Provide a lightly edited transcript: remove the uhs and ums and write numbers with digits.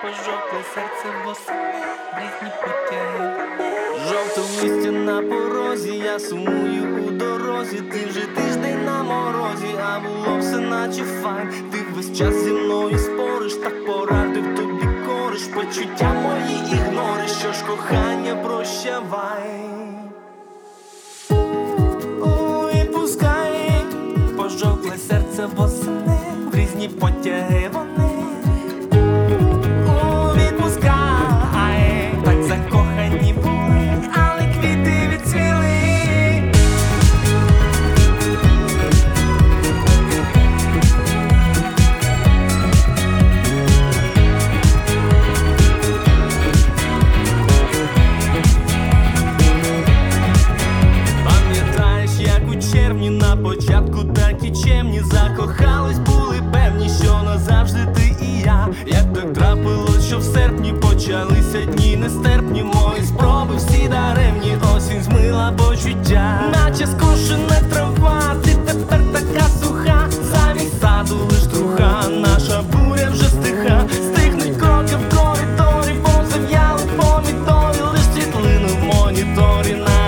пожовкле серце восени, різні потяги. Жовте листя на порозі, я сумую у дорозі. Ти вже тиждень на морозі, а було все наче файн. Ти весь час зі мною спориш, так порадив тобі кориш. Почуття мої ігнориш, що ж кохання прощавай. Ой, пускай пожовкле серце восени, в різні потяги вони. Відпускай, так закохані були, але квіти відцвіли. Пам'ятаєш, як у червні на початку такі чемні закохались, були певні, що назавжди ти і я. Як так трапилось, що в серпні почалися дні нестерпні, мої спроби всі даремні, осінь змила почуття. Наче скошена трава, ти тепер така суха, замість саду лиш труха, наша буря вже стиха. Стихнуть кроки в коридорі, бо зав'яли помідорі, лиш світлини в моніторі.